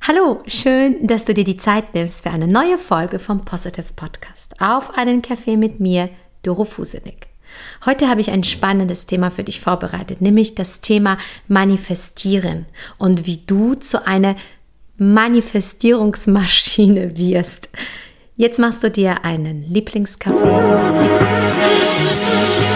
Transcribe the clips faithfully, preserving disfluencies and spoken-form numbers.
Hallo, schön, dass du dir die Zeit nimmst für eine neue Folge vom Positive Podcast. Auf einen Kaffee mit mir, Doro Fusenig. Heute habe ich ein spannendes Thema für dich vorbereitet, nämlich das Thema Manifestieren und wie du zu einer Manifestierungsmaschine wirst. Jetzt machst du dir einen Lieblingskaffee in deiner Lieblingstasse.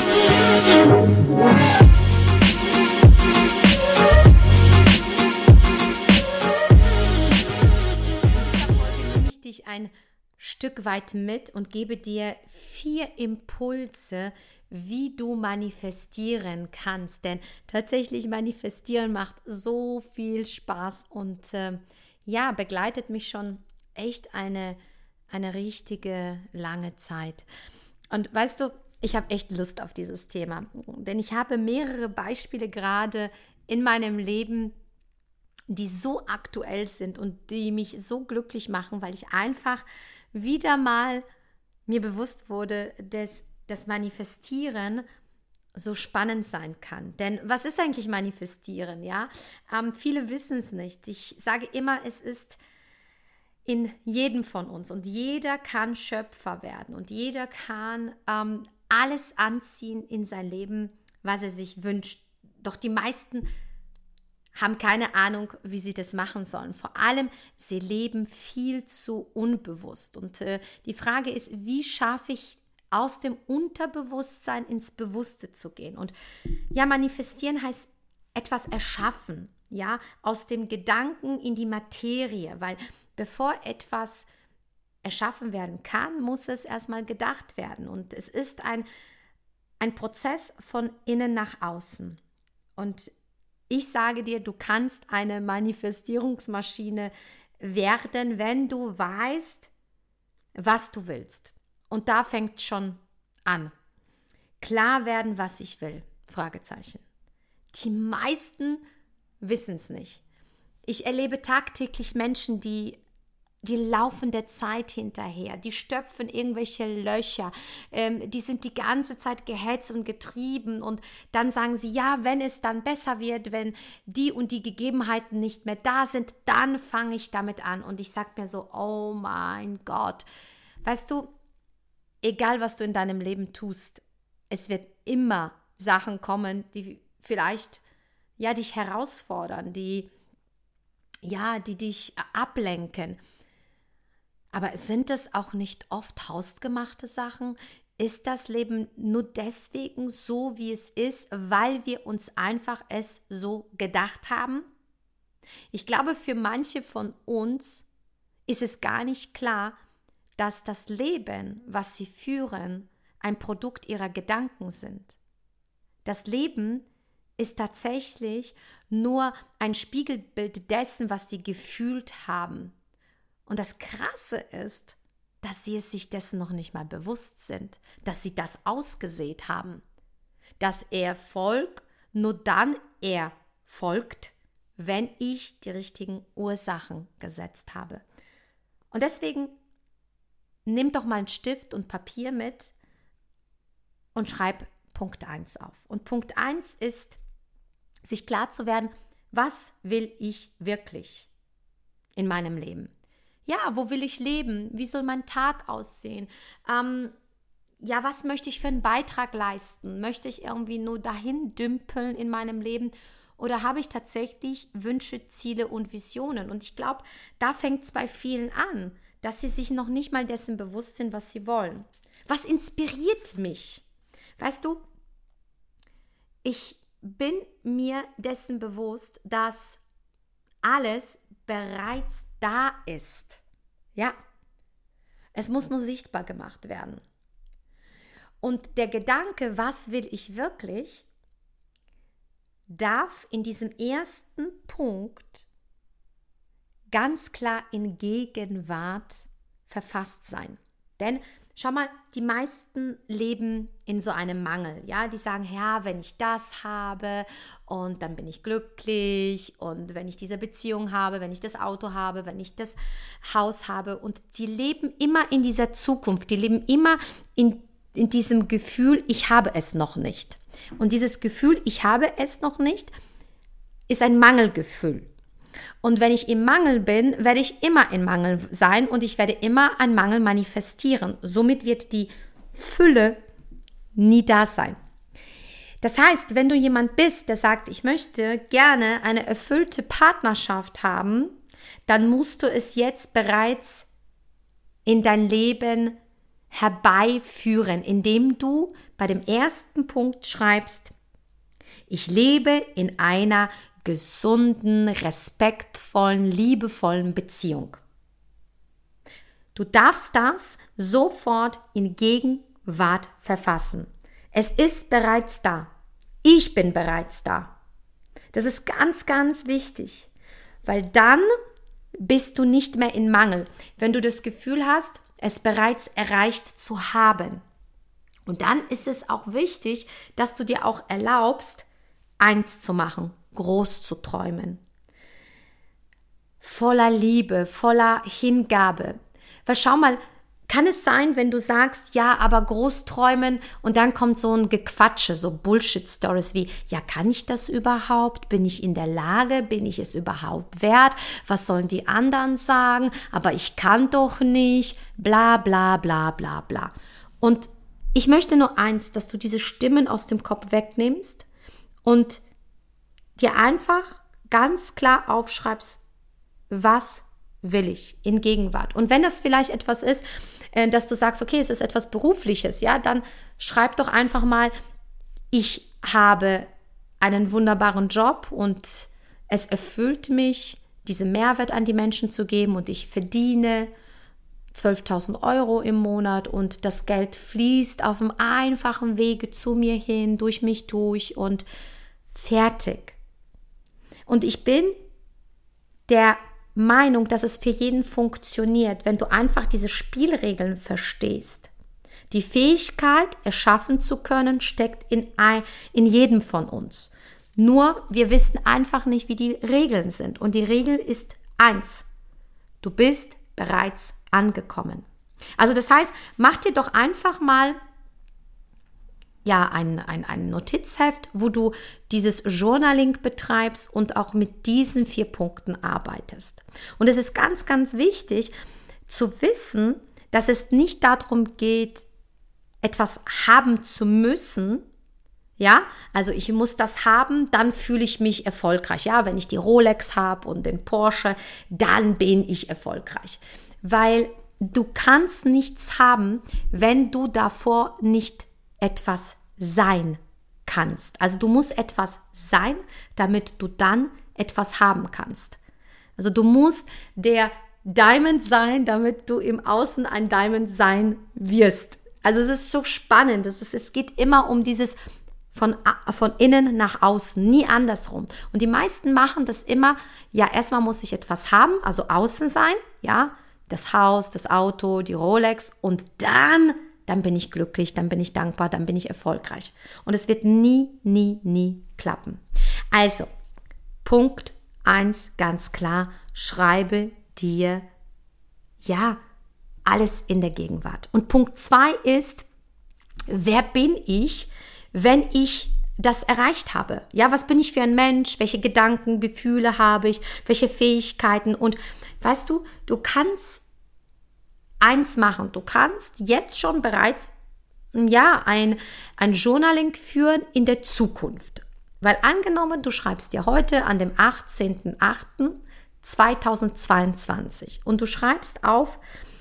Ein Stück weit mit und gebe dir vier Impulse, wie du manifestieren kannst. Denn tatsächlich manifestieren macht so viel Spaß und äh, ja, begleitet mich schon echt eine, eine richtige lange Zeit. Und weißt du, ich habe echt Lust auf dieses Thema, denn ich habe mehrere Beispiele gerade in meinem Leben, die so aktuell sind und die mich so glücklich machen, weil ich einfach wieder mal mir bewusst wurde, dass das Manifestieren so spannend sein kann. Denn was ist eigentlich Manifestieren? Ja, ähm, viele wissen es nicht. Ich sage immer, es ist in jedem von uns und jeder kann Schöpfer werden und jeder kann ähm, alles anziehen in sein Leben, was er sich wünscht. Doch die meisten haben keine Ahnung, wie sie das machen sollen. Vor allem, sie leben viel zu unbewusst. Und äh, die Frage ist, wie schaffe ich aus dem Unterbewusstsein ins Bewusste zu gehen? Und ja, manifestieren heißt etwas erschaffen, ja, aus dem Gedanken in die Materie, weil bevor etwas erschaffen werden kann, muss es erstmal gedacht werden. Und es ist ein, ein Prozess von innen nach außen. Und ich sage dir, du kannst eine Manifestierungsmaschine werden, wenn du weißt, was du willst. Und da fängt es schon an. Klar werden, was ich will. Fragezeichen. Die meisten wissen es nicht. Ich erlebe tagtäglich Menschen, die Die laufen der Zeit hinterher, die stopfen irgendwelche Löcher, ähm, die sind die ganze Zeit gehetzt und getrieben und dann sagen sie, ja, wenn es dann besser wird, wenn die und die Gegebenheiten nicht mehr da sind, dann fange ich damit an. Und ich sage mir so, oh mein Gott, weißt du, egal was du in deinem Leben tust, es wird immer Sachen kommen, die vielleicht ja, dich herausfordern, die, ja, die dich ablenken. Aber sind es auch nicht oft hausgemachte Sachen? Ist das Leben nur deswegen so, wie es ist, weil wir uns einfach es so gedacht haben? Ich glaube, für manche von uns ist es gar nicht klar, dass das Leben, was sie führen, ein Produkt ihrer Gedanken sind. Das Leben ist tatsächlich nur ein Spiegelbild dessen, was sie gefühlt haben. Und das Krasse ist, dass sie es sich dessen noch nicht mal bewusst sind, dass sie das ausgesät haben, dass Erfolg nur dann erfolgt, wenn ich die richtigen Ursachen gesetzt habe. Und deswegen nimm doch mal einen Stift und Papier mit und schreib Punkt eins auf. Und Punkt eins ist, sich klar zu werden, was will ich wirklich in meinem Leben? Ja, wo will ich leben? Wie soll mein Tag aussehen? Ähm, ja, was möchte ich für einen Beitrag leisten? Möchte ich irgendwie nur dahin dümpeln in meinem Leben? Oder habe ich tatsächlich Wünsche, Ziele und Visionen? Und ich glaube, da fängt es bei vielen an, dass sie sich noch nicht mal dessen bewusst sind, was sie wollen. Was inspiriert mich? Weißt du, ich bin mir dessen bewusst, dass alles bereits da ist. Ja, es muss nur sichtbar gemacht werden. Und der Gedanke, was will ich wirklich, darf in diesem ersten Punkt ganz klar in Gegenwart verfasst sein. Denn schau mal, die meisten leben in so einem Mangel. Ja, die sagen, ja, wenn ich das habe und dann bin ich glücklich und wenn ich diese Beziehung habe, wenn ich das Auto habe, wenn ich das Haus habe. Und sie leben immer in dieser Zukunft. Die leben immer in, in diesem Gefühl, ich habe es noch nicht. Und dieses Gefühl, ich habe es noch nicht, ist ein Mangelgefühl. Und wenn ich im Mangel bin, werde ich immer in Mangel sein und ich werde immer einen Mangel manifestieren. Somit wird die Fülle nie da sein. Das heißt, wenn du jemand bist, der sagt, ich möchte gerne eine erfüllte Partnerschaft haben, dann musst du es jetzt bereits in dein Leben herbeiführen, indem du bei dem ersten Punkt schreibst, ich lebe in einer gesunden, respektvollen, liebevollen Beziehung. Du darfst das sofort in Gegenwart verfassen. Es ist bereits da. Ich bin bereits da. Das ist ganz, ganz wichtig, weil dann bist du nicht mehr in Mangel, wenn du das Gefühl hast, es bereits erreicht zu haben. Und dann ist es auch wichtig, dass du dir auch erlaubst, eins zu machen, groß zu träumen. Voller Liebe, voller Hingabe. Weil schau mal, kann es sein, wenn du sagst, ja, aber groß träumen und dann kommt so ein Gequatsche, so Bullshit-Stories wie, ja, kann ich das überhaupt? Bin ich in der Lage? Bin ich es überhaupt wert? Was sollen die anderen sagen? Aber ich kann doch nicht, bla bla bla bla bla. Und ich möchte nur eins, dass du diese Stimmen aus dem Kopf wegnimmst und dir einfach ganz klar aufschreibst, was will ich in Gegenwart. Und wenn das vielleicht etwas ist, dass du sagst, okay, es ist etwas Berufliches, ja, dann schreib doch einfach mal, ich habe einen wunderbaren Job und es erfüllt mich, diesen Mehrwert an die Menschen zu geben und ich verdiene zwölftausend Euro im Monat und das Geld fließt auf einem einfachen Wege zu mir hin, durch mich durch und fertig. Und ich bin der Meinung, dass es für jeden funktioniert, wenn du einfach diese Spielregeln verstehst. Die Fähigkeit, erschaffen zu können, steckt in, ein, in jedem von uns. Nur wir wissen einfach nicht, wie die Regeln sind. Und die Regel ist eins. Du bist bereits angekommen. Also das heißt, mach dir doch einfach mal ja, ein, ein, ein Notizheft, wo du dieses Journaling betreibst und auch mit diesen vier Punkten arbeitest. Und es ist ganz, ganz wichtig zu wissen, dass es nicht darum geht, etwas haben zu müssen. Ja, also ich muss das haben, dann fühle ich mich erfolgreich. Ja, wenn ich die Rolex habe und den Porsche, dann bin ich erfolgreich. Weil du kannst nichts haben, wenn du davor nicht etwas sein kannst. Also du musst etwas sein, damit du dann etwas haben kannst. Also du musst der Diamond sein, damit du im Außen ein Diamond sein wirst. Also es ist so spannend. Es, ist, es geht immer um dieses von, von innen nach außen, nie andersrum. Und die meisten machen das immer, ja, erstmal muss ich etwas haben, also außen sein, ja, das Haus, das Auto, die Rolex und dann dann bin ich glücklich, dann bin ich dankbar, dann bin ich erfolgreich. Und es wird nie, nie, nie klappen. Also, Punkt eins, ganz klar, schreibe dir, ja, alles in der Gegenwart. Und Punkt zwei ist, wer bin ich, wenn ich das erreicht habe? Ja, was bin ich für ein Mensch? Welche Gedanken, Gefühle habe ich? Welche Fähigkeiten? Und weißt du, du kannst eins machen. Du kannst jetzt schon bereits ja, ein, ein Journaling führen in der Zukunft. Weil angenommen, du schreibst dir heute an dem achtzehnten achten zweitausendzweiundzwanzig und du schreibst auf,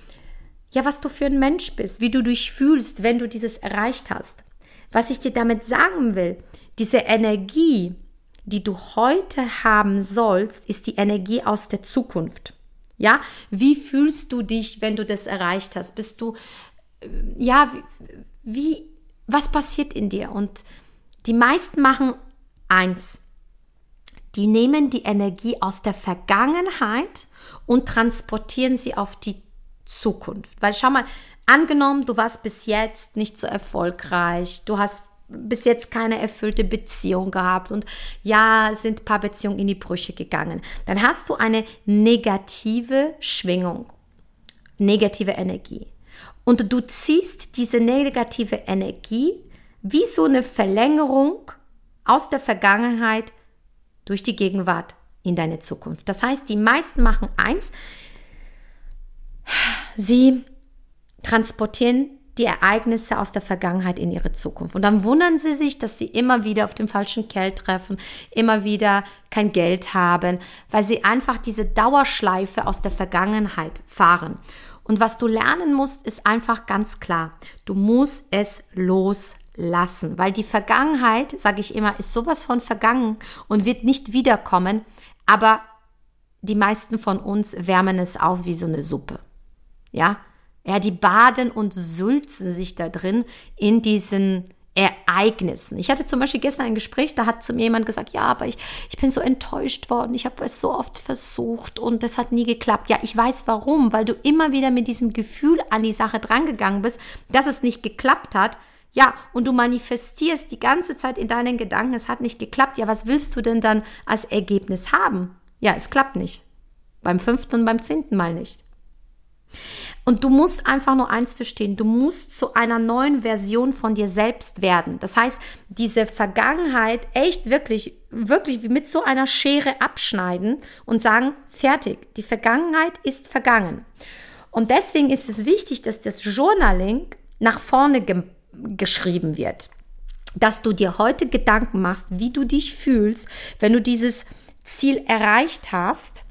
ja, was du für ein Mensch bist, wie du dich fühlst, wenn du dieses erreicht hast. Was ich dir damit sagen will, diese Energie, die du heute haben sollst, ist die Energie aus der Zukunft. Ja, wie fühlst du dich, wenn du das erreicht hast? Bist du, ja, wie, was passiert in dir? Und die meisten machen eins. Die nehmen die Energie aus der Vergangenheit und transportieren sie auf die Zukunft. Weil schau mal, angenommen, du warst bis jetzt nicht so erfolgreich, du hast bis jetzt keine erfüllte Beziehung gehabt und ja, sind ein paar Beziehungen in die Brüche gegangen. Dann hast du eine negative Schwingung, negative Energie. Und du ziehst diese negative Energie wie so eine Verlängerung aus der Vergangenheit durch die Gegenwart in deine Zukunft. Das heißt, die meisten machen eins, sie transportieren die Ereignisse aus der Vergangenheit in ihre Zukunft. Und dann wundern sie sich, dass sie immer wieder auf dem falschen Kerl treffen, immer wieder kein Geld haben, weil sie einfach diese Dauerschleife aus der Vergangenheit fahren. Und was du lernen musst, ist einfach ganz klar, du musst es loslassen, weil die Vergangenheit, sage ich immer, ist sowas von vergangen und wird nicht wiederkommen, aber die meisten von uns wärmen es auf wie so eine Suppe. Ja, ja, die baden und sülzen sich da drin in diesen Ereignissen. Ich hatte zum Beispiel gestern ein Gespräch, da hat zu mir jemand gesagt, ja, aber ich, ich bin so enttäuscht worden, ich habe es so oft versucht und das hat nie geklappt. Ja, ich weiß warum, weil du immer wieder mit diesem Gefühl an die Sache drangegangen bist, dass es nicht geklappt hat. Ja, und du manifestierst die ganze Zeit in deinen Gedanken, es hat nicht geklappt. Ja, was willst du denn dann als Ergebnis haben? Ja, es klappt nicht. Beim fünften und beim zehnten Mal nicht. Und du musst einfach nur eins verstehen, du musst zu einer neuen Version von dir selbst werden. Das heißt, diese Vergangenheit echt wirklich, wirklich wie mit so einer Schere abschneiden und sagen, fertig, die Vergangenheit ist vergangen. Und deswegen ist es wichtig, dass das Journaling nach vorne ge- geschrieben wird. Dass du dir heute Gedanken machst, wie du dich fühlst, wenn du dieses Ziel erreicht hast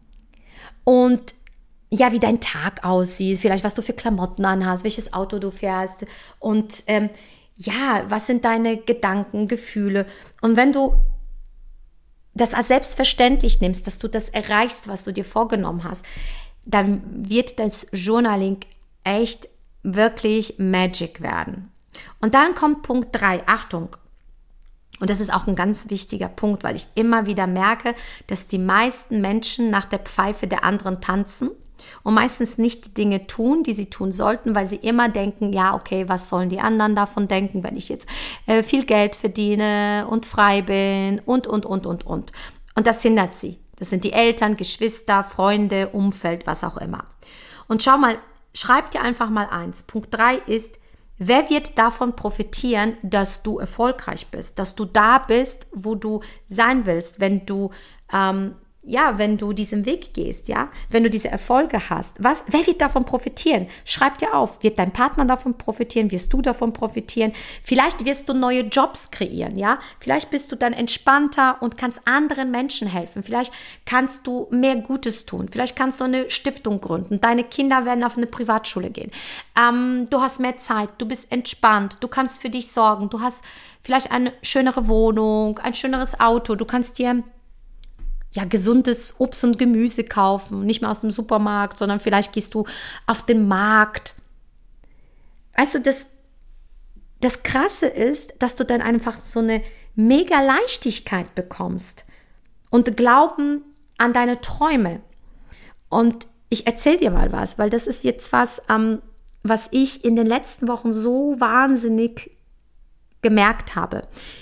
und ja, wie dein Tag aussieht, vielleicht was du für Klamotten anhast, welches Auto du fährst und ähm, ja, was sind deine Gedanken, Gefühle. Und wenn du das als selbstverständlich nimmst, dass du das erreichst, was du dir vorgenommen hast, dann wird das Journaling echt wirklich Magic werden. Und dann kommt Punkt drei, Achtung. Und das ist auch ein ganz wichtiger Punkt, weil ich immer wieder merke, dass die meisten Menschen nach der Pfeife der anderen tanzen und meistens nicht die Dinge tun, die sie tun sollten, weil sie immer denken, ja, okay, was sollen die anderen davon denken, wenn ich jetzt äh, viel Geld verdiene und frei bin und, und, und, und, und. Und das hindert sie. Das sind die Eltern, Geschwister, Freunde, Umfeld, was auch immer. Und schau mal, schreib dir einfach mal eins. Punkt drei ist, wer wird davon profitieren, dass du erfolgreich bist, dass du da bist, wo du sein willst, wenn du ähm, ja, wenn du diesen Weg gehst, ja, wenn du diese Erfolge hast, was, wer wird davon profitieren? Schreib dir auf, wird dein Partner davon profitieren, wirst du davon profitieren? Vielleicht wirst du neue Jobs kreieren, ja, vielleicht bist du dann entspannter und kannst anderen Menschen helfen, vielleicht kannst du mehr Gutes tun, vielleicht kannst du eine Stiftung gründen, deine Kinder werden auf eine Privatschule gehen, ähm, du hast mehr Zeit, du bist entspannt, du kannst für dich sorgen, du hast vielleicht eine schönere Wohnung, ein schöneres Auto, du kannst dir ja, gesundes Obst und Gemüse kaufen, nicht mehr aus dem Supermarkt, sondern vielleicht gehst du auf den Markt. Weißt du, das, das Krasse ist, dass du dann einfach so eine mega Leichtigkeit bekommst und Glauben an deine Träume. Und ich erzähle dir mal was, weil das ist jetzt was, ähm, was ich in den letzten Wochen so wahnsinnig gemerkt habe.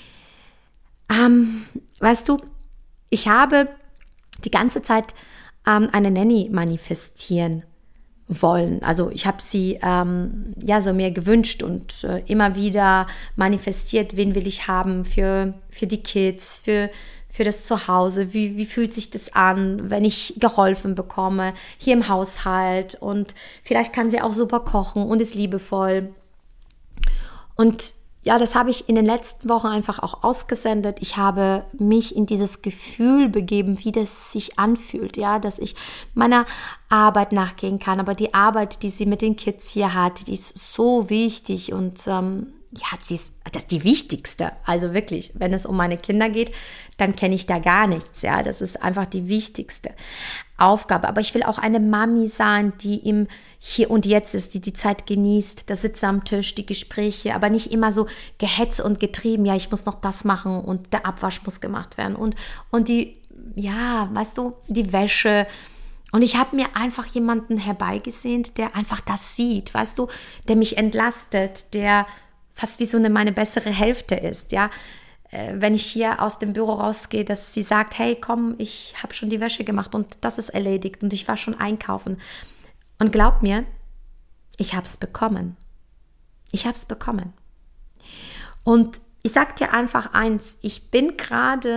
Ähm, weißt du, ich habe die ganze Zeit ähm, eine Nanny manifestieren wollen. Also ich habe sie ähm, ja so mir gewünscht und äh, immer wieder manifestiert, wen will ich haben für, für die Kids, für, für das Zuhause, wie, wie fühlt sich das an, wenn ich geholfen bekomme, hier im Haushalt und vielleicht kann sie auch super kochen und ist liebevoll. Und ja, das habe ich in den letzten Wochen einfach auch ausgesendet. Ich habe mich in dieses Gefühl begeben, wie das sich anfühlt, ja, dass ich meiner Arbeit nachgehen kann. Aber die Arbeit, die sie mit den Kids hier hat, die ist so wichtig und ähm, ja, sie ist, das ist die wichtigste. Also wirklich, wenn es um meine Kinder geht, dann kenne ich da gar nichts, ja. Das ist einfach die wichtigste Aufgabe. Aber ich will auch eine Mami sein, die im Hier und Jetzt ist, die die Zeit genießt, das Sitzen am Tisch, die Gespräche, aber nicht immer so gehetzt und getrieben, ja, ich muss noch das machen und der Abwasch muss gemacht werden und, und die, ja, weißt du, die Wäsche. Und ich habe mir einfach jemanden herbeigesehnt, der einfach das sieht, weißt du, der mich entlastet, der fast wie so eine meine bessere Hälfte ist, ja. Wenn ich hier aus dem Büro rausgehe, dass sie sagt, hey, komm, ich habe schon die Wäsche gemacht und das ist erledigt und ich war schon einkaufen. Und glaub mir, ich habe es bekommen. Ich habe es bekommen. Und ich sag dir einfach eins, ich bin gerade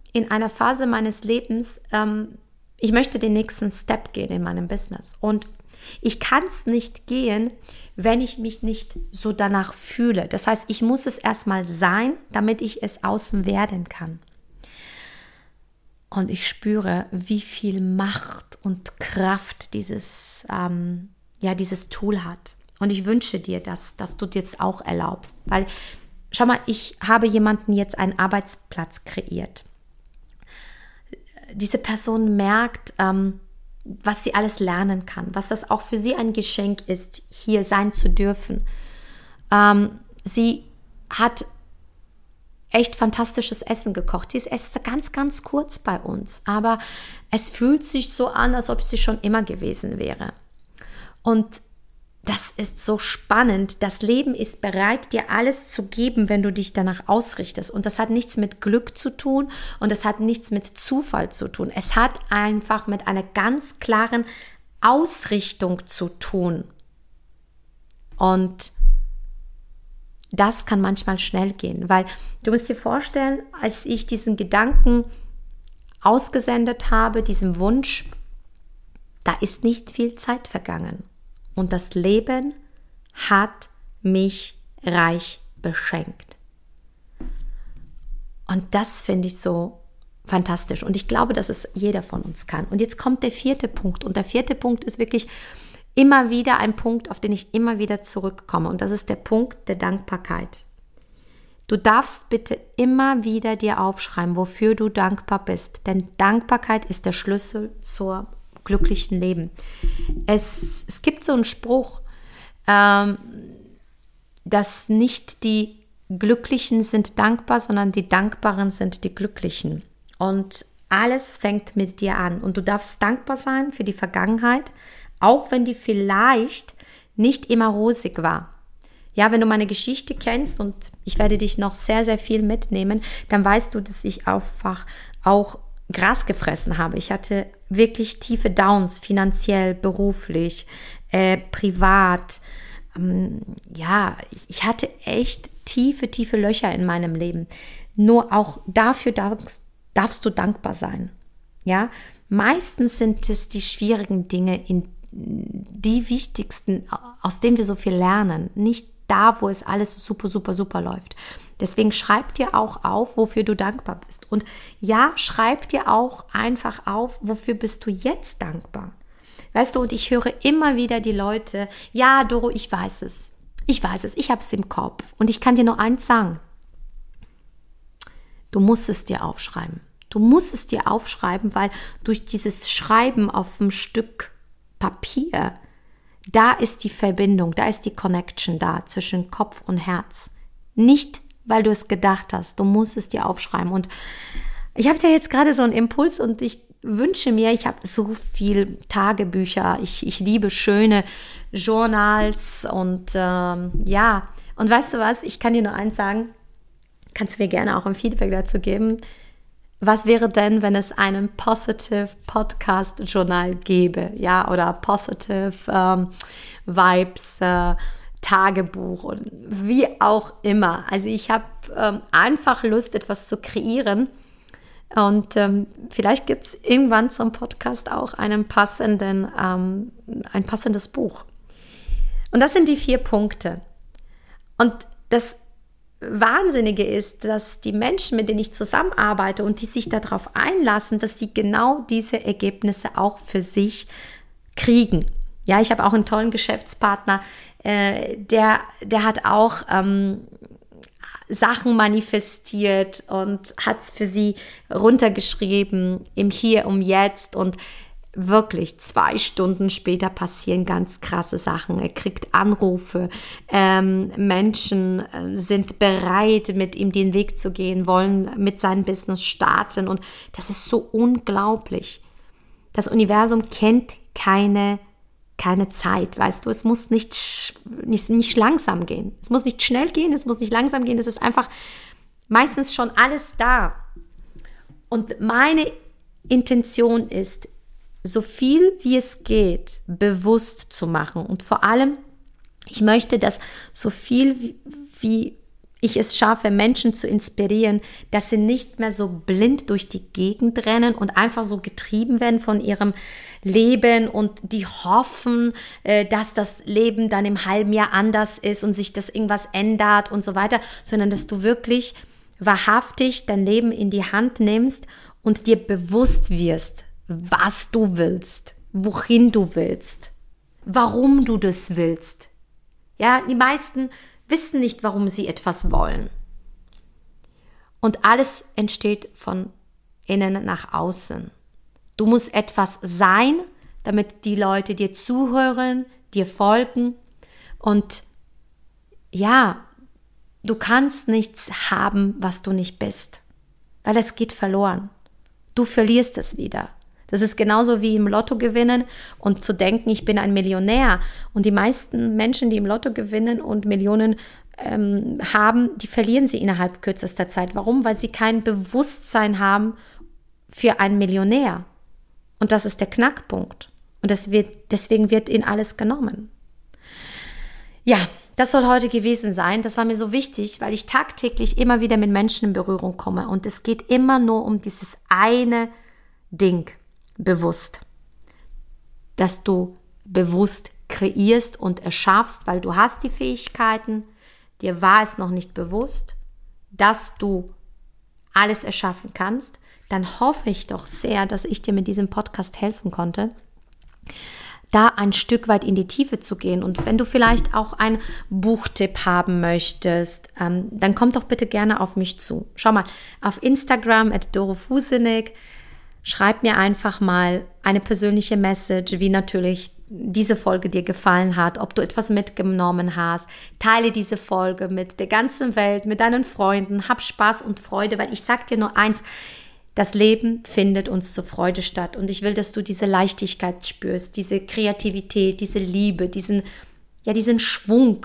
in einer Phase meines Lebens, ähm, ich möchte den nächsten Step gehen in meinem Business. Und ich kann es nicht gehen, wenn ich mich nicht so danach fühle. Das heißt, ich muss es erstmal sein, damit ich es außen werden kann. Und ich spüre, wie viel Macht und Kraft dieses, ähm, ja, dieses Tool hat. Und ich wünsche dir, dass, dass du dir das auch erlaubst. Weil, schau mal, ich habe jemanden jetzt einen Arbeitsplatz kreiert. Diese Person merkt, ähm, was sie alles lernen kann, was das auch für sie ein Geschenk ist, hier sein zu dürfen. Ähm, sie hat echt fantastisches Essen gekocht. Sie ist erst ganz, ganz kurz bei uns, aber es fühlt sich so an, als ob sie schon immer gewesen wäre. Und das ist so spannend. Das Leben ist bereit, dir alles zu geben, wenn du dich danach ausrichtest. Und das hat nichts mit Glück zu tun und das hat nichts mit Zufall zu tun. Es hat einfach mit einer ganz klaren Ausrichtung zu tun. Und das kann manchmal schnell gehen, weil du musst dir vorstellen, als ich diesen Gedanken ausgesendet habe, diesem Wunsch, da ist nicht viel Zeit vergangen. Und das Leben hat mich reich beschenkt. Und das finde ich so fantastisch. Und ich glaube, dass es jeder von uns kann. Und jetzt kommt der vierte Punkt. Und der vierte Punkt ist wirklich immer wieder ein Punkt, auf den ich immer wieder zurückkomme. Und das ist der Punkt der Dankbarkeit. Du darfst bitte immer wieder dir aufschreiben, wofür du dankbar bist. Denn Dankbarkeit ist der Schlüssel zur glücklichen Leben. Es, es gibt so einen Spruch, ähm, dass nicht die Glücklichen sind dankbar, sondern die Dankbaren sind die Glücklichen. Und alles fängt mit dir an. Und du darfst dankbar sein für die Vergangenheit, auch wenn die vielleicht nicht immer rosig war. Ja, wenn du meine Geschichte kennst und ich werde dich noch sehr, sehr viel mitnehmen, dann weißt du, dass ich einfach auch Gras gefressen habe. Ich hatte wirklich tiefe Downs, finanziell, beruflich, äh, privat. Ähm, ja, ich, ich hatte echt tiefe, tiefe Löcher in meinem Leben. Nur auch dafür darfst, darfst du dankbar sein. Ja, meistens sind es die schwierigen Dinge, in die wichtigsten, aus denen wir so viel lernen. Nicht da, wo es alles super, super, super läuft. Deswegen schreib dir auch auf, wofür du dankbar bist. Und ja, schreib dir auch einfach auf, wofür bist du jetzt dankbar. Weißt du, und ich höre immer wieder die Leute, ja, Doro, ich weiß es. Ich weiß es, ich habe es im Kopf. Und ich kann dir nur eins sagen. Du musst es dir aufschreiben. Du musst es dir aufschreiben, weil durch dieses Schreiben auf einem Stück Papier, da ist die Verbindung, da ist die Connection da zwischen Kopf und Herz. Nicht weil du es gedacht hast. Du musst es dir aufschreiben. Und ich habe da jetzt gerade so einen Impuls und ich wünsche mir, ich habe so viel Tagebücher. Ich, ich liebe schöne Journals und ähm, ja. Und weißt du was? Ich kann dir nur eins sagen. Kannst du mir gerne auch ein Feedback dazu geben. Was wäre denn, wenn es einen Positive Podcast Journal gäbe? Ja, oder Positive ähm, Vibes äh, Tagebuch und wie auch immer. Also ich habe ähm, einfach Lust, etwas zu kreieren und ähm, vielleicht gibt es irgendwann zum Podcast auch einen passenden, ähm, ein passendes Buch. Und das sind die vier Punkte. Und das Wahnsinnige ist, dass die Menschen, mit denen ich zusammenarbeite und die sich darauf einlassen, dass sie genau diese Ergebnisse auch für sich kriegen. Ja, ich habe auch einen tollen Geschäftspartner, äh, der, der hat auch ähm, Sachen manifestiert und hat es für sie runtergeschrieben im Hier und Jetzt und wirklich zwei Stunden später passieren ganz krasse Sachen. Er kriegt Anrufe, ähm, Menschen äh, sind bereit, mit ihm den Weg zu gehen, wollen mit seinem Business starten und das ist so unglaublich. Das Universum kennt keine keine Zeit, weißt du, es muss nicht, nicht, nicht langsam gehen. Es muss nicht schnell gehen, es muss nicht langsam gehen, es ist einfach meistens schon alles da. Und meine Intention ist, so viel wie es geht, bewusst zu machen. Und vor allem, ich möchte, dass so viel wie, wie ich es schaffe, Menschen zu inspirieren, dass sie nicht mehr so blind durch die Gegend rennen und einfach so getrieben werden von ihrem Leben und die hoffen, dass das Leben dann im halben Jahr anders ist und sich das irgendwas ändert und so weiter, sondern dass du wirklich wahrhaftig dein Leben in die Hand nimmst und dir bewusst wirst, was du willst, wohin du willst, warum du das willst. Ja, die meisten wissen nicht, warum sie etwas wollen. Und alles entsteht von innen nach außen. Du musst etwas sein, damit die Leute dir zuhören, dir folgen. Und ja, du kannst nichts haben, was du nicht bist, weil es geht verloren. Du verlierst es wieder. Das ist genauso wie im Lotto gewinnen und zu denken, ich bin ein Millionär. Und die meisten Menschen, die im Lotto gewinnen und Millionen ähm, haben, die verlieren sie innerhalb kürzester Zeit. Warum? Weil sie kein Bewusstsein haben für einen Millionär. Und das ist der Knackpunkt. Und das wird, deswegen wird ihnen alles genommen. Ja, das soll heute gewesen sein. Das war mir so wichtig, weil ich tagtäglich immer wieder mit Menschen in Berührung komme. Und es geht immer nur um dieses eine Ding. Bewusst, dass du bewusst kreierst und erschaffst, weil du hast die Fähigkeiten, dir war es noch nicht bewusst, dass du alles erschaffen kannst, dann hoffe ich doch sehr, dass ich dir mit diesem Podcast helfen konnte, da ein Stück weit in die Tiefe zu gehen. Und wenn du vielleicht auch einen Buchtipp haben möchtest, ähm, dann komm doch bitte gerne auf mich zu. Schau mal, auf Instagram at Doro Fusenek. Schreib mir einfach mal eine persönliche Message, wie natürlich diese Folge dir gefallen hat, ob du etwas mitgenommen hast. Teile diese Folge mit der ganzen Welt, mit deinen Freunden. Hab Spaß und Freude, weil ich sag dir nur eins, das Leben findet uns zur Freude statt. Und ich will, dass du diese Leichtigkeit spürst, diese Kreativität, diese Liebe, diesen, ja, diesen Schwung.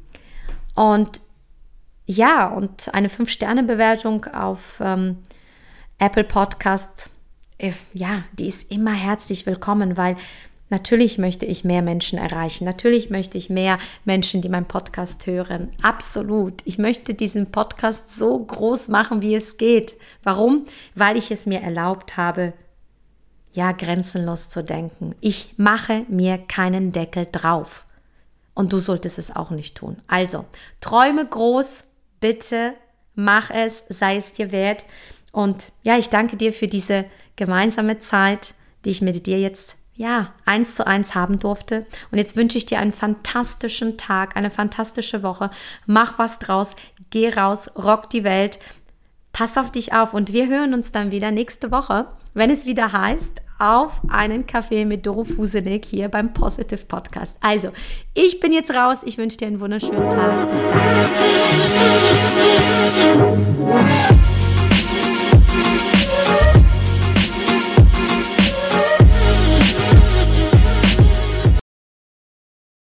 Und ja, und eine fünf Sterne Bewertung auf ähm, Apple Podcast, ja, die ist immer herzlich willkommen, weil natürlich möchte ich mehr Menschen erreichen. Natürlich möchte ich mehr Menschen, die meinen Podcast hören. Absolut. Ich möchte diesen Podcast so groß machen, wie es geht. Warum? Weil ich es mir erlaubt habe, ja, grenzenlos zu denken. Ich mache mir keinen Deckel drauf. Und du solltest es auch nicht tun. Also, träume groß, bitte mach es, sei es dir wert. Und ja, ich danke dir für diese gemeinsame Zeit, die ich mit dir jetzt, ja, eins zu eins haben durfte. Und jetzt wünsche ich dir einen fantastischen Tag, eine fantastische Woche. Mach was draus, geh raus, rock die Welt, pass auf dich auf und wir hören uns dann wieder nächste Woche, wenn es wieder heißt, auf einen Kaffee mit Doro Fusenek hier beim Positive Podcast. Also, ich bin jetzt raus, ich wünsche dir einen wunderschönen Tag. Bis dann.